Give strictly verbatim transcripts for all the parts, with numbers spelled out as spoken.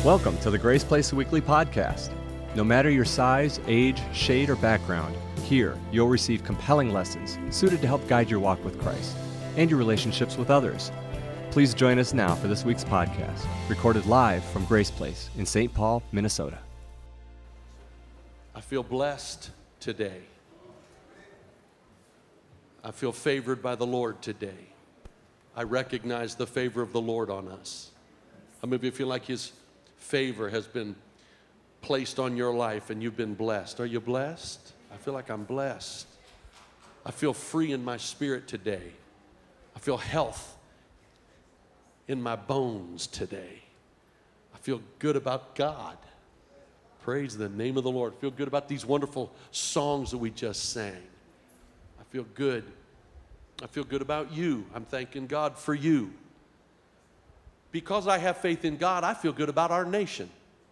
Welcome to the Grace Place Weekly Podcast. No matter your size, age, shade, or background, here you'll receive compelling lessons suited to help guide your walk with Christ and your relationships with others. Please join us now for this week's podcast, recorded live from Grace Place in Saint Paul, Minnesota. I feel blessed today. I feel favored by the Lord today. I recognize the favor of the Lord on us. How many of you feel like His favor has been placed on your life and you've been blessed? Are you blessed? I feel like I'm blessed. I feel free in my spirit today. I feel health in my bones today. I feel good about God. Praise the name of the Lord. I feel good about these wonderful songs that we just sang. I feel good. I feel good about you. I'm thanking God for you. Because I have faith in God, I feel good about our nation.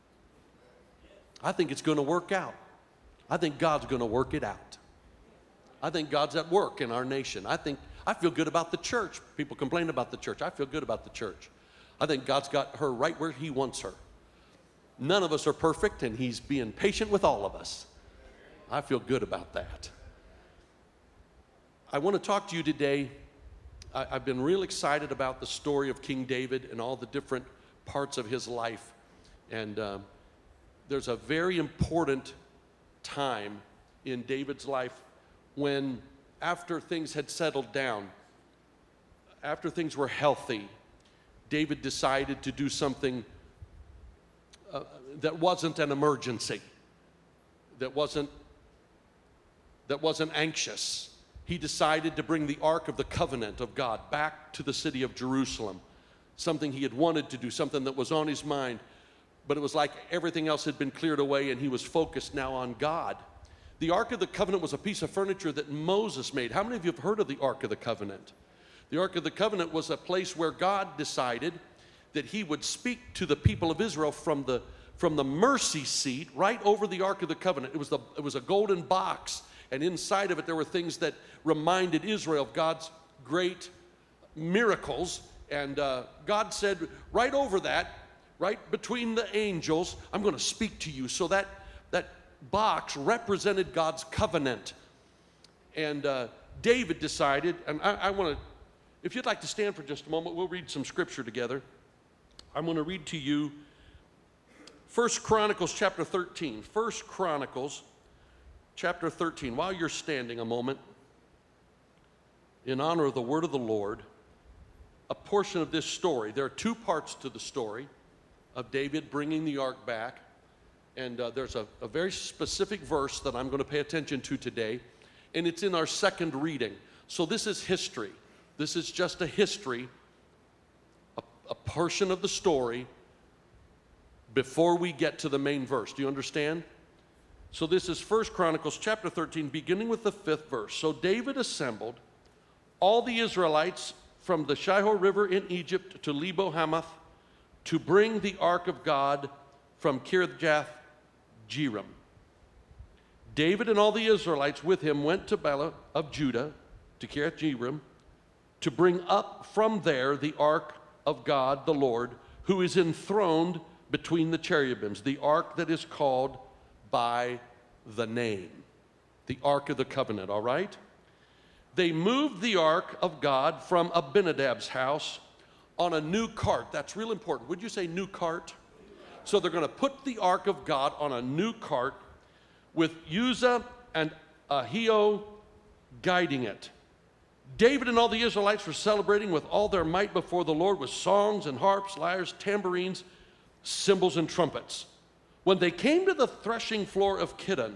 I think it's going to work out. I think God's going to work it out. I think God's at work in our nation. I think I feel good about the church. People complain about the church. I feel good about the church. I think God's got her right where He wants her. None of us are perfect, and He's being patient with all of us. I feel good about that. I want to talk to you today. I, I've been real excited about the story of King David and all the different parts of his life. And um, there's a very important time in David's life when, after things had settled down, after things were healthy, David decided to do something uh, that wasn't an emergency, that wasn't, that wasn't anxious. He decided to bring the Ark of the Covenant of God back to the city of Jerusalem, something he had wanted to do, something that was on his mind, but it was like everything else had been cleared away and he was focused now on God. The Ark of the Covenant was a piece of furniture that Moses made. How many of you have heard of the Ark of the Covenant? The Ark of the Covenant was a place where God decided that He would speak to the people of Israel from the, from the mercy seat right over the Ark of the Covenant. It was, the, it was a golden box, and inside of it there were things that reminded Israel of God's great miracles. And uh, God said, right over that, right between the angels, I'm going to speak to you. So that, that box represented God's covenant. And uh, David decided, and I, I want to, if you'd like to stand for just a moment, we'll read some scripture together. I'm going to read to you First Chronicles chapter thirteen. First Chronicles chapter thirteen. While you're standing a moment, in honor of the word of the Lord, a portion of this story. There are two parts to the story of David bringing the ark back. And uh, there's a, a very specific verse that I'm going to pay attention to today. And it's in our second reading. So this is history. This is just a history, a, a portion of the story before we get to the main verse. Do you understand? So this is First Chronicles chapter thirteen, beginning with the fifth verse. So David assembled all the Israelites from the Shihor River in Egypt to Lebo Hamath to bring the ark of God from Kirjath Jearim. David and all the Israelites with him went to Bela of Judah, to Kirjath Jearim, to bring up from there the ark of God, the Lord, who is enthroned between the cherubims, the ark that is called by the name, the Ark of the Covenant, all right? They moved the ark of God from Abinadab's house on a new cart. That's real important. Would you say new cart? So they're going to put the ark of God on a new cart with Uzzah and Ahio guiding it. David and all the Israelites were celebrating with all their might before the Lord with songs and harps, lyres, tambourines, cymbals, and trumpets. When they came to the threshing floor of Kidon,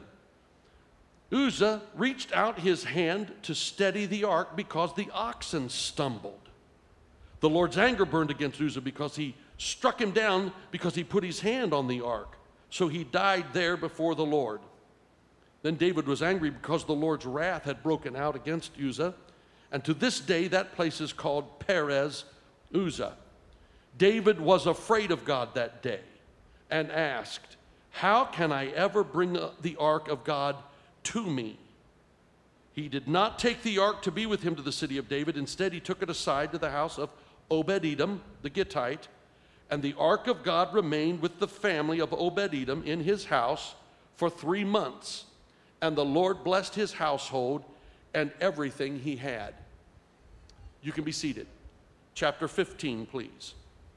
Uzzah reached out his hand to steady the ark because the oxen stumbled. The Lord's anger burned against Uzzah because he struck him down because he put his hand on the ark. So he died there before the Lord. Then David was angry because the Lord's wrath had broken out against Uzzah. And to this day, that place is called Perez Uzzah. David was afraid of God that day and asked, how can I ever bring the ark of God to me? He did not take the ark to be with him to the city of David. Instead, he took it aside to the house of Obed-Edom, the Gittite, And the ark of God remained with the family of Obed-Edom in his house for three months. And the Lord blessed his household and everything he had. You can be seated. Chapter fifteen, please.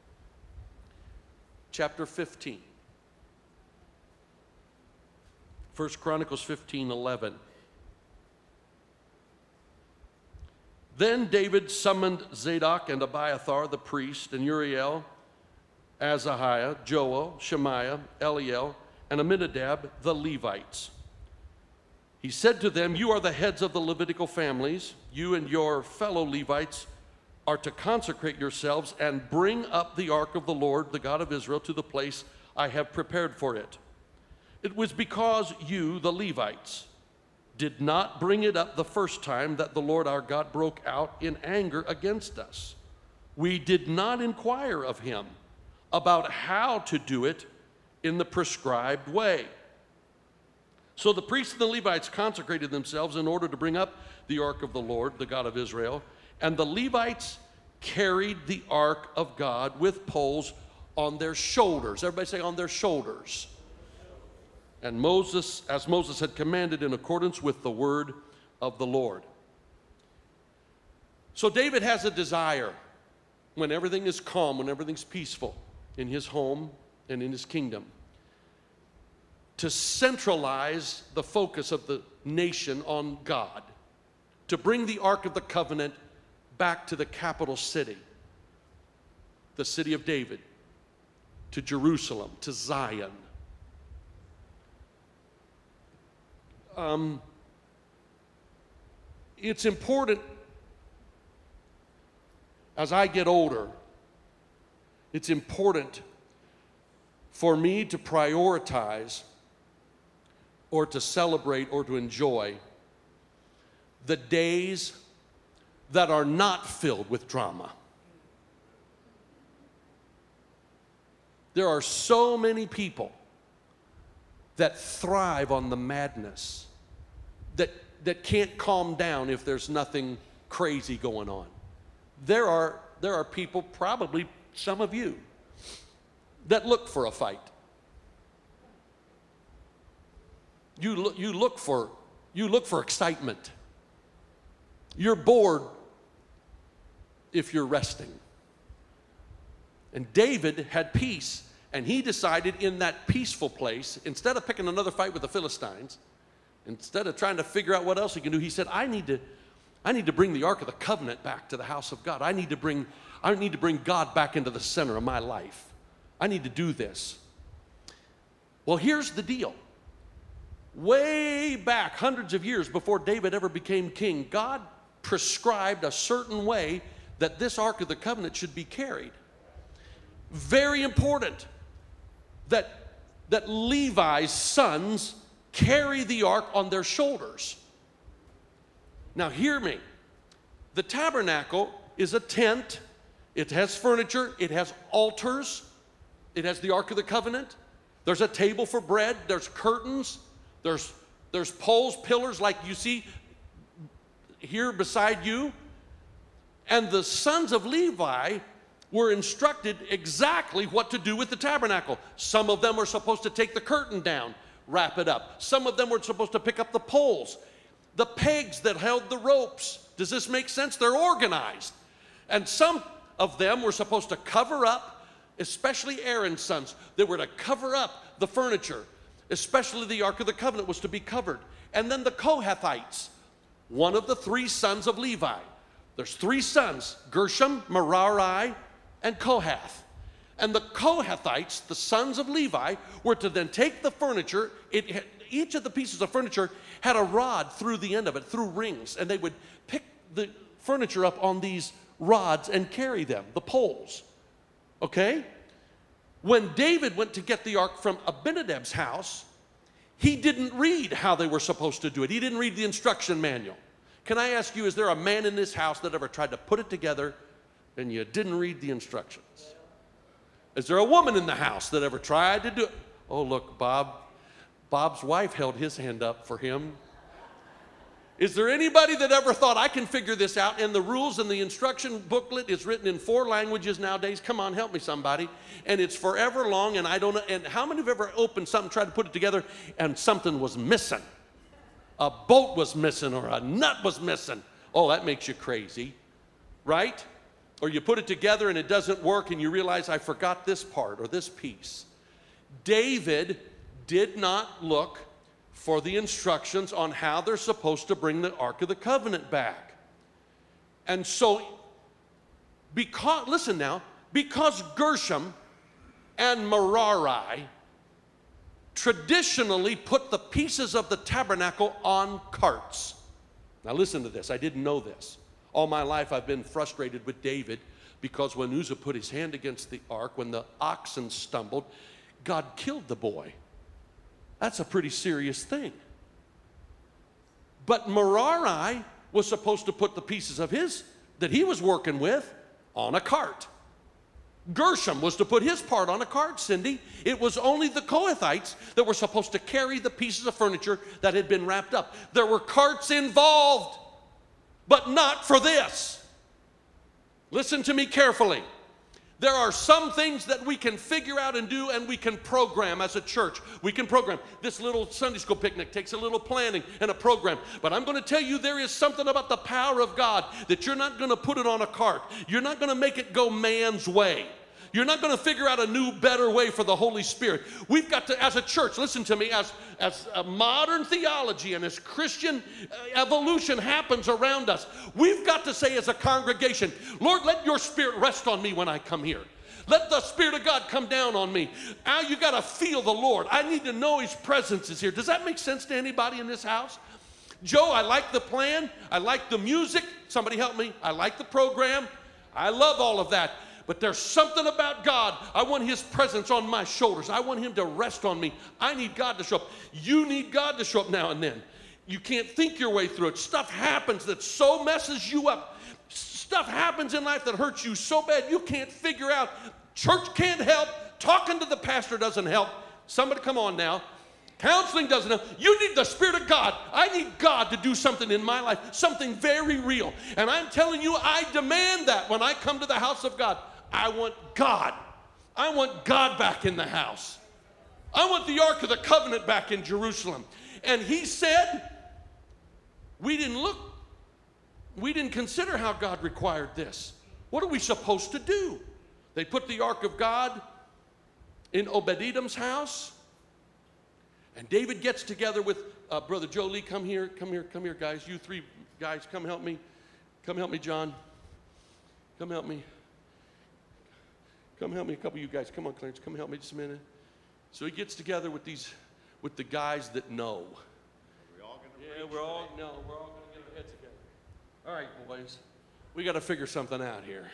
Chapter fifteen. First Chronicles fifteen eleven. Then David summoned Zadok and Abiathar the priest, and Uriel, Azahiah, Joel, Shemaiah, Eliel, and Aminadab the Levites. He said to them, "You are the heads of the Levitical families. You and your fellow Levites are to consecrate yourselves and bring up the ark of the Lord, the God of Israel, to the place I have prepared for it. It was because you, the Levites, did not bring it up the first time that the Lord our God broke out in anger against us. We did not inquire of him about how to do it in the prescribed way." So the priests and the Levites consecrated themselves in order to bring up the ark of the Lord, the God of Israel, and the Levites carried the ark of God with poles on their shoulders. Everybody say, on their shoulders. And Moses, as Moses had commanded in accordance with the word of the Lord. So David has a desire when everything is calm, when everything's peaceful in his home and in his kingdom, to centralize the focus of the nation on God, to bring the Ark of the Covenant back to the capital city, the city of David, to Jerusalem, to Zion. Um, it's important as I get older, it's important for me to prioritize or to celebrate or to enjoy the days that are not filled with drama. There are so many people that thrive on the madness, that, that can't calm down if there's nothing crazy going on. There are, there are people, probably some of you, that look for a fight. You look, you look for, you look for excitement. You're bored if you're resting. And David had peace, and he decided in that peaceful place, instead of picking another fight with the Philistines, instead of trying to figure out what else he can do, he said, I need to, I need to bring the Ark of the Covenant back to the house of God. I need to bring, I need to bring God back into the center of my life. I need to do this. Well, here's the deal. Way back, hundreds of years before David ever became king, God prescribed a certain way that this Ark of the Covenant should be carried. Very important that, that Levi's sons carry the ark on their shoulders. Now hear me. The tabernacle is a tent. It has furniture. It has altars. It has the Ark of the Covenant. There's a table for bread. There's curtains. There's, there's poles, pillars like you see here beside you. And the sons of Levi were instructed exactly what to do with the tabernacle. Some of them were supposed to take the curtain down, wrap it up. Some of them were supposed to pick up the poles, the pegs that held the ropes. Does this make sense? They're organized. And some of them were supposed to cover up, especially Aaron's sons. They were to cover up the furniture, especially the Ark of the Covenant was to be covered. And then the Kohathites, one of the three sons of Levi. There's three sons, Gershom, Merari, and Kohath. And the Kohathites, the sons of Levi, were to then take the furniture. It had, each of the pieces of furniture had a rod through the end of it, through rings, and they would pick the furniture up on these rods and carry them, the poles. Okay? When David went to get the ark from Abinadab's house, he didn't read how they were supposed to do it. He didn't read the instruction manual. Can I ask you, is there a man in this house that ever tried to put it together and you didn't read the instructions? Is there a woman in the house that ever tried to do it? Oh, look, Bob. Bob's wife held his hand up for him. Is there anybody that ever thought, I can figure this out? And the rules and the instruction booklet is written in four languages nowadays. Come on, help me somebody. And it's forever long, and I don't know. And how many have ever opened something, tried to put it together, and something was missing? A bolt was missing or a nut was missing. Oh, that makes you crazy, right? Or you put it together and it doesn't work and you realize I forgot this part or this piece. David did not look for the instructions on how they're supposed to bring the Ark of the Covenant back. And so, because, listen now, because Gershom and Merari traditionally put the pieces of the tabernacle on carts. Now listen to this, I didn't know this. All my life I've been frustrated with David because when Uzzah put his hand against the ark, when the oxen stumbled, God killed the boy. That's a pretty serious thing. But Merari was supposed to put the pieces of his that he was working with on a cart. Gershom was to put his part on a cart, Cindy. It was only the Kohathites that were supposed to carry the pieces of furniture that had been wrapped up. There were carts involved, but not for this. Listen to me carefully. There are some things that we can figure out and do and we can program as a church. We can program. This little Sunday school picnic takes a little planning and a program. But I'm going to tell you there is something about the power of God that you're not going to put it on a cart. You're not going to make it go man's way. You're not going to figure out a new, better way for the Holy Spirit. We've got to, as a church, listen to me, as, as a modern theology and as Christian evolution happens around us, we've got to say as a congregation, Lord, let your Spirit rest on me when I come here. Let the Spirit of God come down on me. Now you got to feel the Lord. I need to know His presence is here. Does that make sense to anybody in this house? Joe, I like the plan. I like the music. Somebody help me. I like the program. I love all of that. But there's something about God. I want His presence on my shoulders. I want Him to rest on me. I need God to show up. You need God to show up now and then. You can't think your way through it. Stuff happens that so messes you up. Stuff happens in life that hurts you so bad you can't figure out. Church can't help. Talking to the pastor doesn't help. Somebody come on now. Counseling doesn't help. You need the Spirit of God. I need God to do something in my life, something very real. And I'm telling you, I demand that when I come to the house of God. I want God. I want God back in the house. I want the Ark of the Covenant back in Jerusalem. And he said, we didn't look, we didn't consider how God required this. What are we supposed to do? They put the Ark of God in Obed-Edom's house. And David gets together with uh, Brother Joe Lee. Come here, come here, come here, guys. You three guys, come help me. Come help me, John. Come help me. Come help me, a couple of you guys. Come on, Clarence, come help me just a minute. So he gets together with these, with the guys that know. Are we all gonna yeah, we're all, no, we're all going to get our heads together. All right, boys, we got to figure something out here.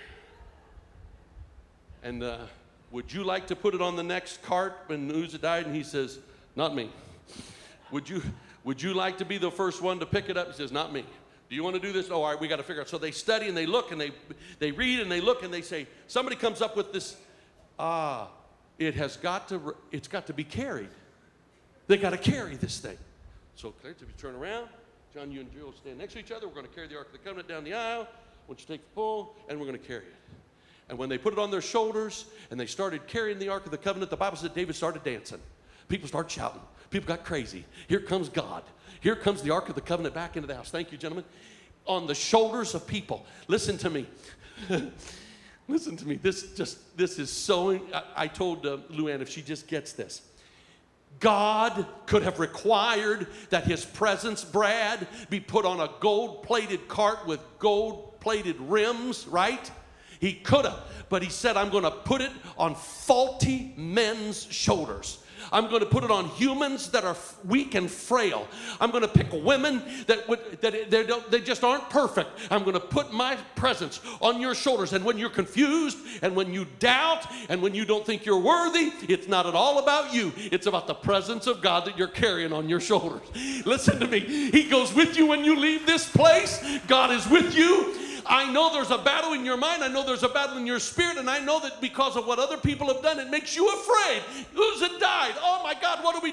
And uh, would you like to put it on the next cart when Uzzah died? And he says, not me. Would you, would you like to be the first one to pick it up? He says, not me. Do you want to do this? Oh, all right, we got to figure out. So they study and they look and they, they read and they look and they say, somebody comes up with this, ah, it has got to, it's got to be carried. They got to carry this thing. So Clarence, if you turn around, John, you and Joe stand next to each other. We're going to carry the Ark of the Covenant down the aisle. I want you to take the pull, and we're going to carry it. And when they put it on their shoulders and they started carrying the Ark of the Covenant, the Bible said David started dancing. People started shouting. People got crazy. Here comes God. Here comes the Ark of the Covenant back into the house. Thank you, gentlemen. On the shoulders of people. Listen to me. Listen to me. This just, this is so, I, I told uh, Luann if she just gets this. God could have required that His presence, Brad, be put on a gold-plated cart with gold-plated rims, right? He could have, but He said, I'm going to put it on faulty men's shoulders. I'm going to put it on humans that are weak and frail. I'm going to pick women that would, that they don't, they just aren't perfect. I'm going to put my presence on your shoulders. And when you're confused and when you doubt and when you don't think you're worthy, it's not at all about you. It's about the presence of God that you're carrying on your shoulders. Listen to me. He goes with you when you leave this place. God is with you. I know there's a battle in your mind. I know there's a battle in your spirit. And I know that because of what other people have done, it makes you afraid. Uzzah died. Oh, my God, what do we do? I'll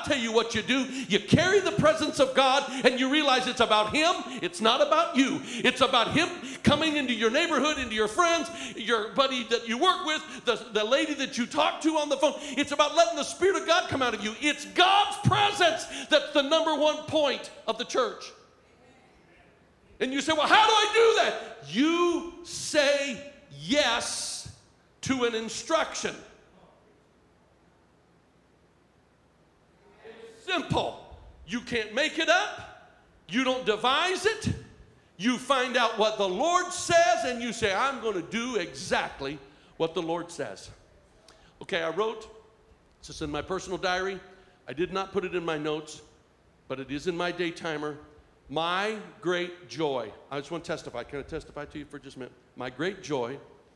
tell you what you do. You carry the presence of God and you realize it's about Him. It's not about you. It's about Him coming into your neighborhood, into your friends, your buddy that you work with, the, the lady that you talk to on the phone. It's about letting the Spirit of God come out of you. It's God's presence that's the number one point of the church. And you say, well, how do I do that? You say yes to an instruction. It's simple. You can't make it up. You don't devise it. You find out what the Lord says and you say, I'm going to do exactly what the Lord says. Okay, I wrote, it's just in my personal diary. I did not put it in my notes, but it is in my day timer. My great joy. I just want to testify. Can I testify to you for just a minute? My great joy,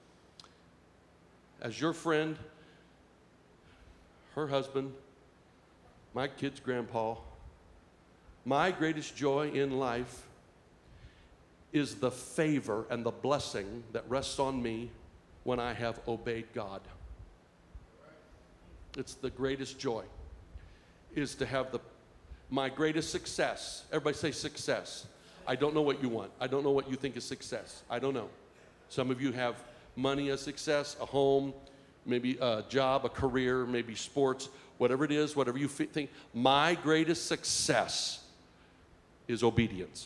as your friend, her husband, my kid's grandpa, my greatest joy in life is the favor and the blessing that rests on me when I have obeyed God. It's the greatest joy, is to have the my greatest success. Everybody say success. I don't know what you want. I don't know what you think is success. I don't know. Some of you have money as success, a home, maybe a job, a career, maybe sports, whatever it is, whatever you think. My greatest success is obedience.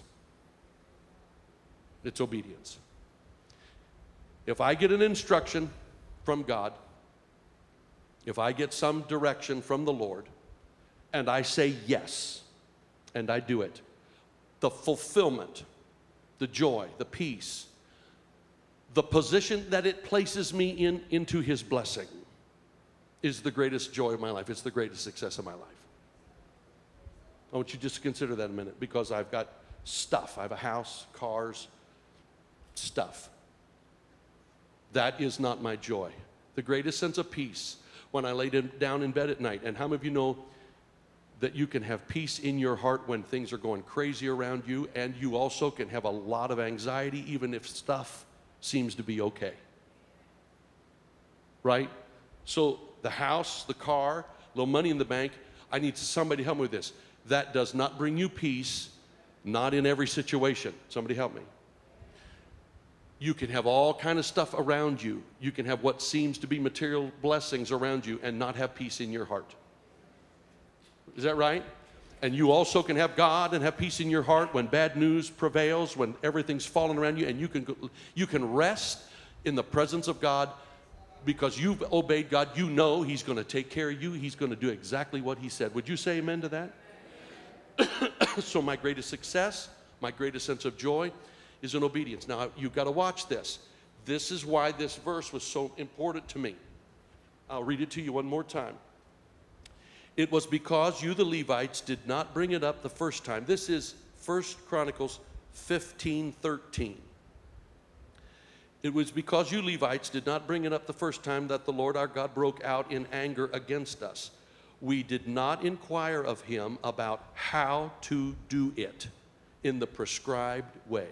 It's obedience. If I get an instruction from God, if I get some direction from the Lord, and I say yes, and I do it, the fulfillment, the joy, the peace, the position that it places me in into His blessing is the greatest joy of my life. It's the greatest success of my life. I want you just to consider that a minute, because I've got stuff. I have a house, cars, stuff. That is not my joy. The greatest sense of peace when I lay down in bed at night. And how many of you know that you can have peace in your heart when things are going crazy around you, and you also can have a lot of anxiety even if stuff seems to be okay? Right? So the house, the car, a little money in the bank, I need somebody to help me with this. That does not bring you peace, not in every situation. Somebody help me. You can have all kind of stuff around you. You can have what seems to be material blessings around you and not have peace in your heart. Is that right? And you also can have God and have peace in your heart when bad news prevails, when everything's falling around you, and you can go, you can rest in the presence of God because you've obeyed God. You know He's going to take care of you. He's going to do exactly what He said. Would you say amen to that? So my greatest success, my greatest sense of joy is in obedience. Now, you've got to watch this. This is why this verse was so important to me. I'll read it to you one more time. It was because you, the Levites, did not bring it up the first time. This is First Chronicles fifteen thirteen. It was because you Levites did not bring it up the first time that the Lord our God broke out in anger against us. We did not inquire of Him about how to do it in the prescribed way.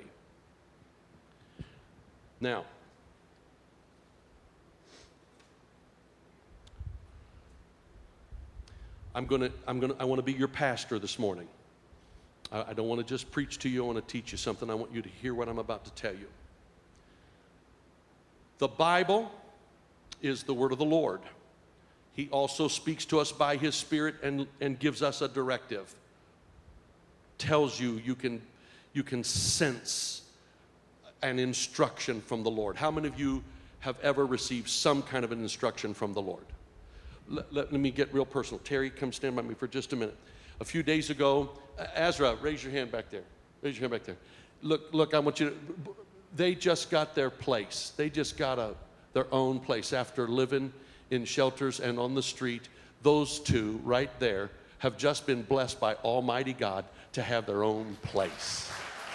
Now, I'm gonna, I'm gonna, I want to be your pastor this morning. I, I don't want to just preach to you. I want to teach you something. I want you to hear what I'm about to tell you. The Bible is the word of the Lord. He also speaks to us by His Spirit and, and gives us a directive. Tells you you can, you can sense an instruction from the Lord. How many of you have ever received some kind of an instruction from the Lord? Let, let, let me get real personal. Terry, come stand by me for just a minute. A few days ago, Azra, raise your hand back there. Raise your hand back there. Look, look, I want you to, they just got their place. They just got a, their own place after living in shelters and on the street. Those two right there have just been blessed by Almighty God to have their own place.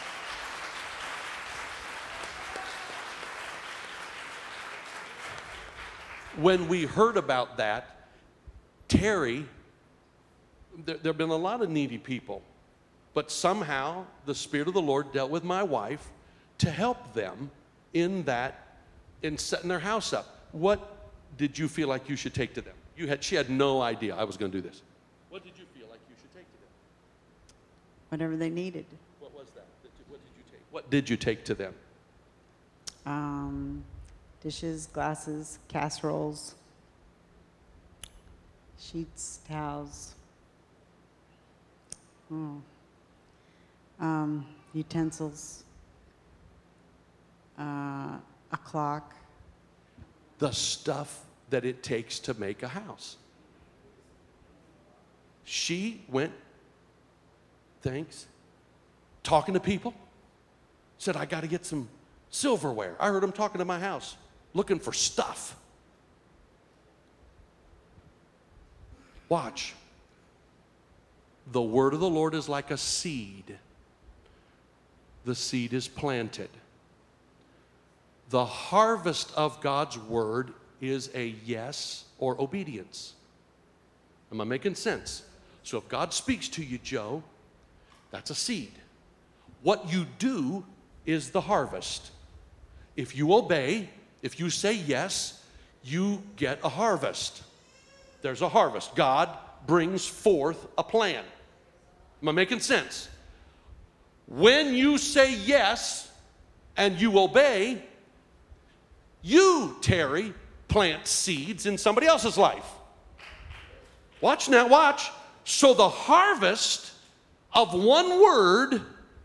When we heard about that, Terry, there, there have been a lot of needy people, but somehow the Spirit of the Lord dealt with my wife to help them in that, in setting their house up. What did you feel like you should take to them? You had, she had no idea I was going to do this. What did you feel like whatever they needed. What was that? What did you take? What did you take to them? Um, dishes, glasses, casseroles, sheets, towels, oh. um, utensils, uh, a clock. The stuff that it takes to make a house. She went, thanks, talking to people, said, I got to get some silverware. I heard them talking to my house, looking for stuff. Watch. The word of the Lord is like a seed. The seed is planted. The harvest of God's word is a yes or obedience. Am I making sense? So if God speaks to you, Joe, that's a seed. What you do is the harvest. If you obey, if you say yes, you get a harvest. There's a harvest. God brings forth a plan. Am I making sense? When you say yes and you obey, you, Terry, plant seeds in somebody else's life. Watch now, watch. So the harvest of one word,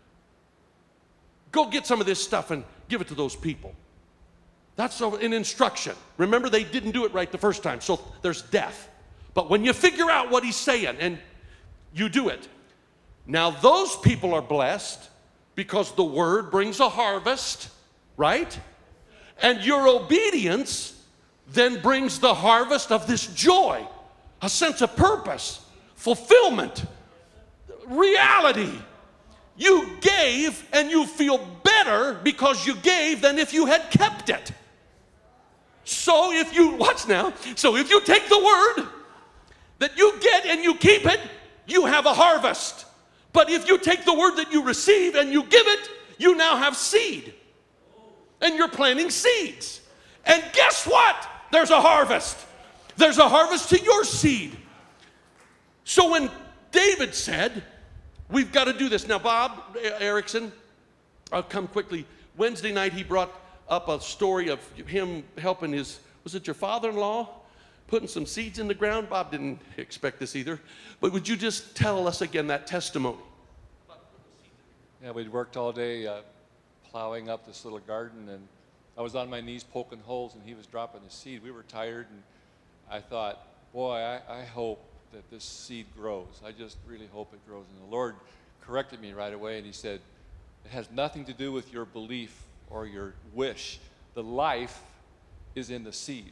go get some of this stuff and give it to those people. That's an instruction. Remember, they didn't do it right the first time, so there's death. But when you figure out what he's saying and you do it, now those people are blessed because the word brings a harvest, right? And your obedience then brings the harvest of this joy, a sense of purpose, fulfillment, reality. You gave and you feel better because you gave than if you had kept it. So if you, watch now, so if you take the word that you get and you keep it, you have a harvest. But if you take the word that you receive and you give it, you now have seed. And you're planting seeds. And guess what? There's a harvest. There's a harvest to your seed. So when David said, we've got to do this. Now, Bob Erickson, I'll come quickly. Wednesday night, he brought up a story of him helping his, was it your father-in-law? Putting some seeds in the ground. Bob didn't expect this either. But would you just tell us again that testimony? Yeah, we'd worked all day uh, plowing up this little garden, and I was on my knees poking holes, and he was dropping the seed. We were tired, and I thought, boy, I, I hope that this seed grows. I just really hope it grows. And the Lord corrected me right away, and he said, it has nothing to do with your belief or your wish. The life is in the seed.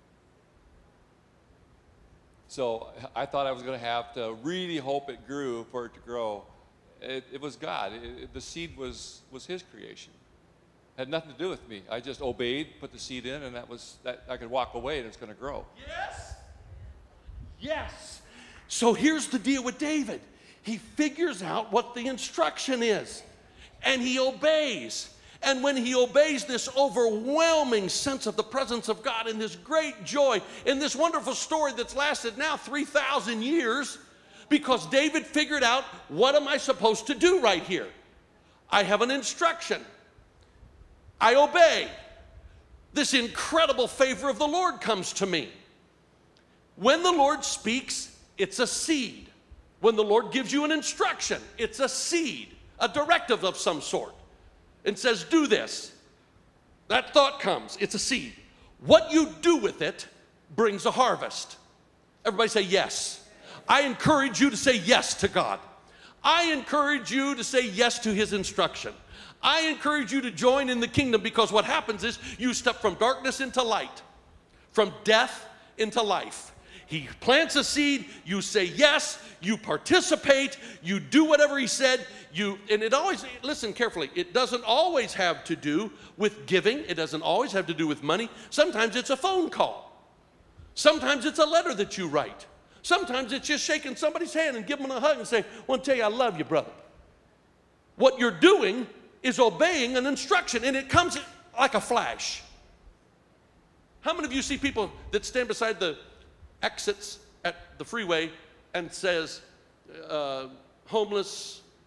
So I thought I was going to have to really hope it grew for it to grow. It, it was God. It, it, the seed was, was his creation. It had nothing to do with me. I just obeyed, put the seed in, and that was that. I could walk away and it's going to grow. Yes. Yes. So here's the deal with David. He figures out what the instruction is, and he obeys. And when he obeys, this overwhelming sense of the presence of God and this great joy in this wonderful story that's lasted now three thousand years, because David figured out, what am I supposed to do right here? I have an instruction. I obey. This incredible favor of the Lord comes to me. When the Lord speaks, it's a seed. When the Lord gives you an instruction, it's a seed, a directive of some sort, and says, do this. That thought comes. It's a seed. What you do with it brings a harvest. Everybody say yes. I encourage you to say yes to God. I encourage you to say yes to his instruction. I encourage you to join in the kingdom, because what happens is you step from darkness into light, from death into life. He plants a seed, you say yes, you participate, you do whatever he said, you, and it always, listen carefully, it doesn't always have to do with giving, it doesn't always have to do with money. Sometimes it's a phone call. Sometimes it's a letter that you write. Sometimes it's just shaking somebody's hand and giving them a hug and saying, I want to tell you I love you, brother. What you're doing is obeying an instruction, and it comes like a flash. How many of you see people that stand beside the exits at the freeway and says, uh, homeless,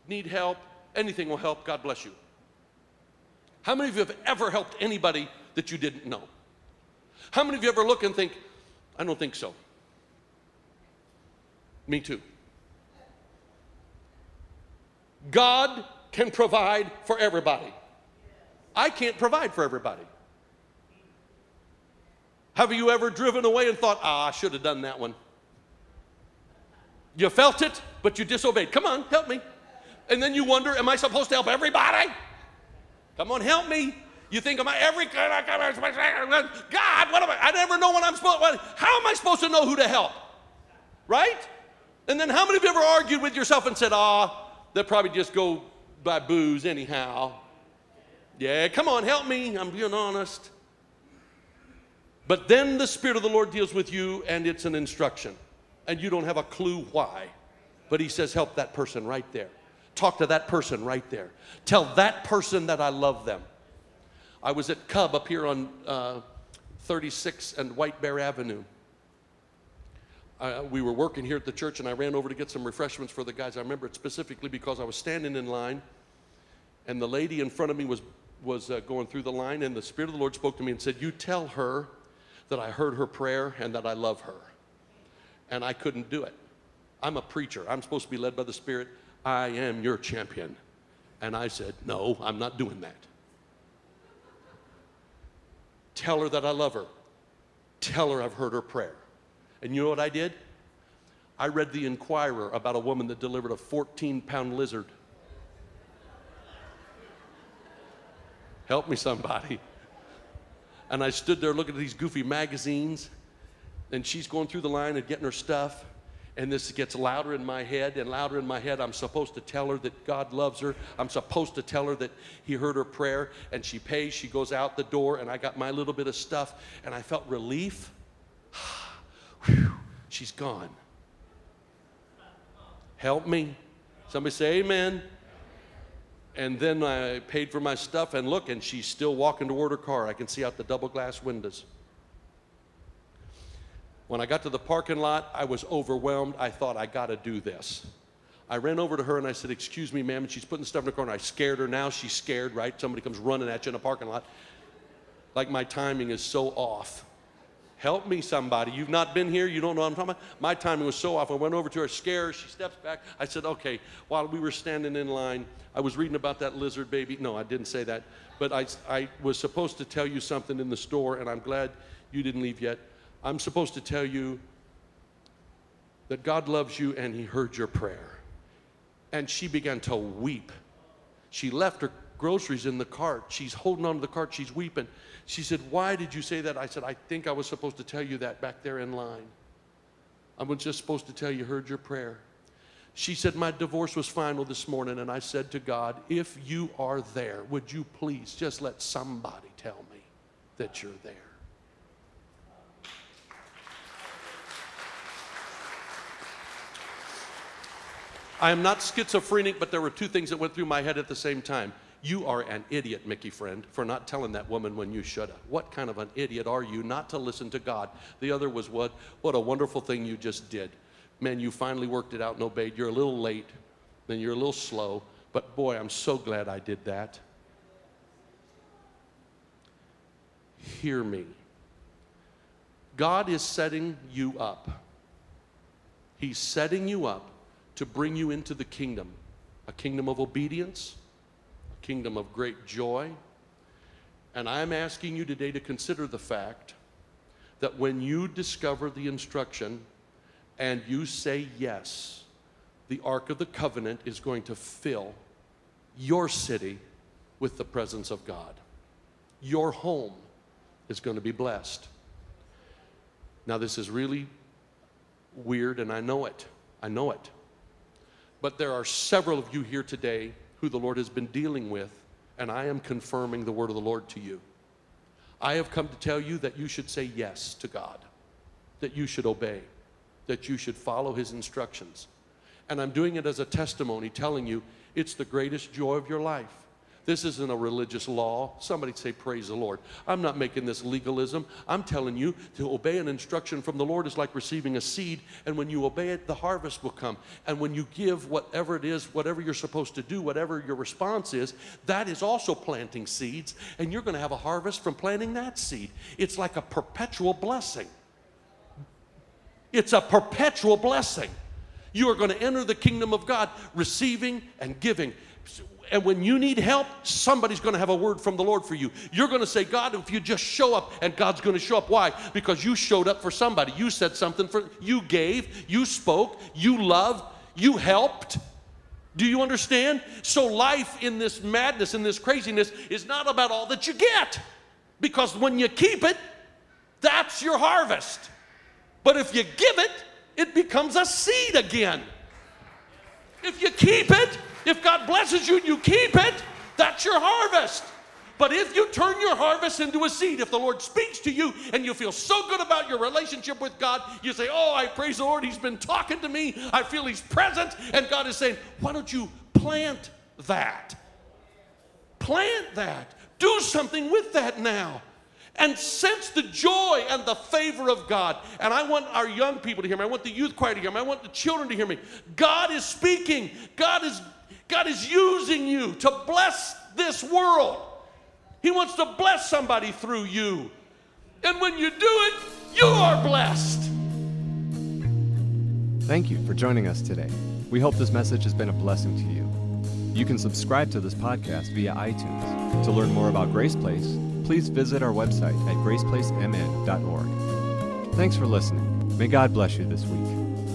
need help, anything will help, God bless you. How many of you have ever helped anybody that you didn't know? How many of you ever look and think, I don't think so? Me too. God can provide for everybody. I can't provide for everybody. Have you ever driven away and thought, ah, I should have done that one? You felt it, but you disobeyed. Come on, help me. And then you wonder, am I supposed to help everybody? Come on, help me. You think, am I every, God, what am I? I never know what I'm supposed to, how am I supposed to know who to help? Right? And then how many of you ever argued with yourself and said, ah, they'll probably just go buy booze anyhow. Yeah, come on, help me. I'm being honest. But then the Spirit of the Lord deals with you and it's an instruction. And you don't have a clue why. But he says, help that person right there. Talk to that person right there. Tell that person that I love them. I was at Cub up here on uh, thirty-six and White Bear Avenue. Uh, we were working here at the church, and I ran over to get some refreshments for the guys. I remember it specifically because I was standing in line, and the lady in front of me was, was uh, going through the line, and the Spirit of the Lord spoke to me and said, you tell her that I heard her prayer and that I love her. And I couldn't do it. I'm a preacher. I'm supposed to be led by the Spirit. I am your champion. And I said, no, I'm not doing that. Tell her that I love her. Tell her I've heard her prayer. And you know what I did? I read the Inquirer about a woman that delivered a fourteen pound lizard. Help me, somebody. And I stood there looking at these goofy magazines, and she's going through the line and getting her stuff, and this gets louder in my head and louder in my head. I'm supposed to tell her that God loves her. I'm supposed to tell her that he heard her prayer, and she pays. She goes out the door, and I got my little bit of stuff, and I felt relief. Whew, she's gone. Help me. Somebody say amen. And then I paid for my stuff, and look, and she's still walking toward her car. I can see out the double glass windows. When I got to the parking lot, I was overwhelmed. I thought, I got to do this. I ran over to her and I said, excuse me, ma'am, and she's putting stuff in the car, and I scared her. Now she's scared, right? Somebody comes running at you in a parking lot. Like my timing is so off. Help me, somebody. You've not been here. You don't know what I'm talking about. My timing was so off. I went over to her, scared her. She steps back. I said, okay, while we were standing in line, I was reading about that lizard baby. No, I didn't say that. But I, I was supposed to tell you something in the store, and I'm glad you didn't leave yet. I'm supposed to tell you that God loves you and he heard your prayer. And she began to weep. She left her groceries in the cart. She's holding on to the cart. She's weeping. She said, why did you say that? I said, I think I was supposed to tell you that back there in line. I was just supposed to tell you, heard your prayer. She said, my divorce was final this morning, and I said to God, if you are there, would you please just let somebody tell me that you're there? I am not schizophrenic, but there were two things that went through my head at the same time. You are an idiot, Mickey friend, for not telling that woman when you should have. What kind of an idiot are you not to listen to God? The other was, what, what a wonderful thing you just did. Man, you finally worked it out and obeyed. You're a little late, then you're a little slow, but boy, I'm so glad I did that. Hear me. God is setting you up. He's setting you up to bring you into the kingdom, a kingdom of obedience, a kingdom of great joy. And I'm asking you today to consider the fact that when you discover the instruction and you say yes, the Ark of the Covenant is going to fill your city with the presence of God. Your home is going to be blessed. Now, this is really weird, and I know it. I know it. But there are several of you here today who the Lord has been dealing with, and I am confirming the word of the Lord to you. I have come to tell you that you should say yes to God, that you should obey, that you should follow his instructions. And I'm doing it as a testimony, telling you it's the greatest joy of your life, This isn't a religious law. Somebody say, praise the Lord. I'm not making this legalism. I'm telling you to obey an instruction from the Lord is like receiving a seed, and when you obey it, the harvest will come. And when you give whatever it is, whatever you're supposed to do, whatever your response is, that is also planting seeds, and you're going to have a harvest from planting that seed. It's like a perpetual blessing. It's a perpetual blessing. You are going to enter the kingdom of God receiving and giving. And when you need help, somebody's going to have a word from the Lord for you. You're going to say, God, if you just show up, and God's going to show up. Why? Because you showed up for somebody. You said something for, you gave, you spoke, you loved, you helped. Do you understand? So life in this madness, in this craziness, is not about all that you get. Because when you keep it, that's your harvest. But if you give it, it becomes a seed again. If you keep it, if God blesses you and you keep it, that's your harvest. But if you turn your harvest into a seed, if the Lord speaks to you and you feel so good about your relationship with God, you say, oh, I praise the Lord, he's been talking to me, I feel he's present, and God is saying, why don't you plant that? Plant that. Do something with that now. And sense the joy and the favor of God. And I want our young people to hear me. I want the youth choir to hear me. I want the children to hear me. God is speaking. God is, God is using you to bless this world. He wants to bless somebody through you. And when you do it, you are blessed. Thank you for joining us today. We hope this message has been a blessing to you. You can subscribe to this podcast via iTunes. To learn more about Grace Place, please visit our website at grace place m n dot org. Thanks for listening. May God bless you this week.